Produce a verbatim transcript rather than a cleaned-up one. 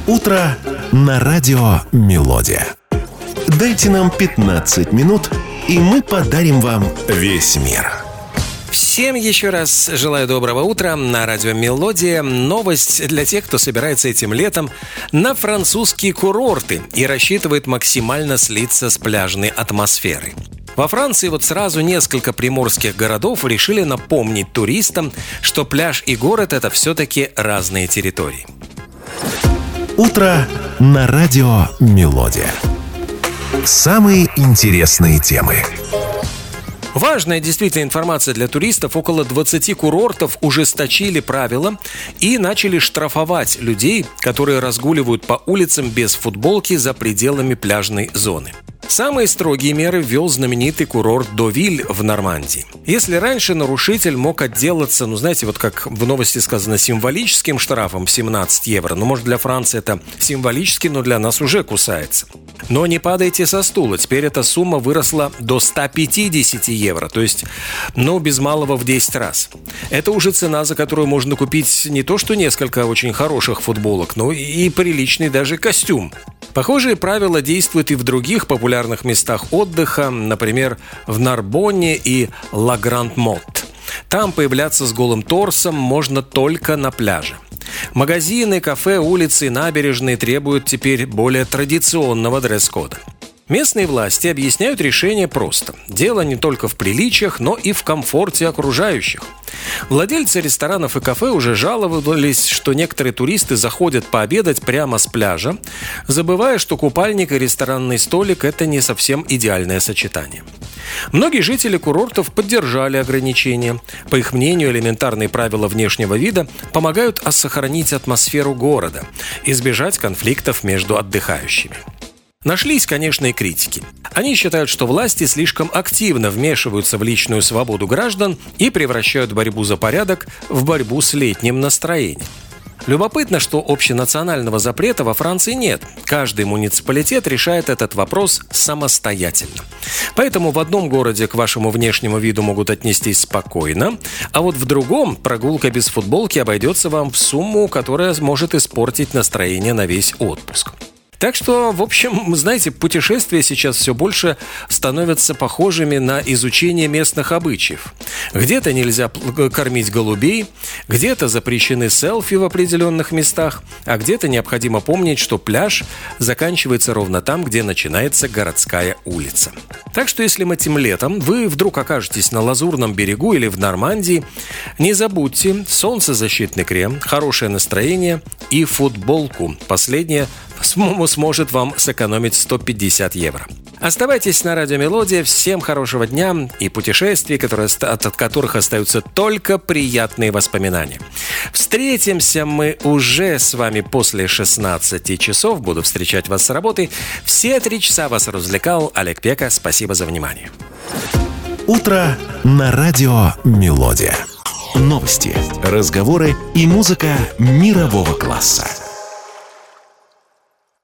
Утро на радио «Мелодия». Дайте нам пятнадцать минут, и мы подарим вам весь мир. Всем еще раз желаю доброго утра на радио «Мелодия». Новость для тех, кто собирается этим летом на французские курорты и рассчитывает максимально слиться с пляжной атмосферой. Во Франции вот сразу несколько приморских городов решили напомнить туристам, что пляж и город – это все-таки разные территории. Утро на радио «Мелодия». Самые интересные темы. Важная действительно информация для туристов. Около двадцати курортов ужесточили правила и начали штрафовать людей, которые разгуливают по улицам без футболки за пределами пляжной зоны. Самые строгие меры ввел знаменитый курорт Довиль в Нормандии. Если раньше нарушитель мог отделаться, ну знаете, вот как в новости сказано, символическим штрафом семнадцать евро, ну может для Франции это символически, но для нас уже кусается. Но не падайте со стула, теперь эта сумма выросла до ста пятидесяти евро, то есть, ну, без малого в десять раз. Это уже цена, за которую можно купить не то что несколько очень хороших футболок, но и приличный даже костюм. Похожие правила действуют и в других популярных местах отдыха, например, в Нарбонне и Ла Гранд-Мот. Там появляться с голым торсом можно только на пляже. Магазины, кафе, улицы и набережные требуют теперь более традиционного дресс-кода. Местные власти объясняют решение просто. Дело не только в приличиях, но и в комфорте окружающих. Владельцы ресторанов и кафе уже жаловались, что некоторые туристы заходят пообедать прямо с пляжа, забывая, что купальник и ресторанный столик – это не совсем идеальное сочетание. Многие жители курортов поддержали ограничения. По их мнению, элементарные правила внешнего вида помогают сохранить атмосферу города, избежать конфликтов между отдыхающими. Нашлись, конечно, и критики. Они считают, что власти слишком активно вмешиваются в личную свободу граждан и превращают борьбу за порядок в борьбу с летним настроением. Любопытно, что общенационального запрета во Франции нет. Каждый муниципалитет решает этот вопрос самостоятельно. Поэтому в одном городе к вашему внешнему виду могут отнестись спокойно, а вот в другом прогулка без футболки обойдется вам в сумму, которая может испортить настроение на весь отпуск. Так что, в общем, знаете, путешествия сейчас все больше становятся похожими на изучение местных обычаев. Где-то нельзя кормить голубей, где-то запрещены селфи в определенных местах, а где-то необходимо помнить, что пляж заканчивается ровно там, где начинается городская улица. Так что, если этим летом вы вдруг окажетесь на Лазурном берегу или в Нормандии, не забудьте солнцезащитный крем, хорошее настроение и футболку. Последнее сможет вам сэкономить сто пятьдесят евро. Оставайтесь на радио «Мелодия». Всем хорошего дня и путешествий, которые, от которых остаются только приятные воспоминания. Встретимся мы уже с вами после шестнадцати часов. Буду встречать вас с работы. Все три часа вас развлекал Олег Пека. Спасибо за внимание. Утро на радио «Мелодия». Новости, разговоры и музыка мирового класса.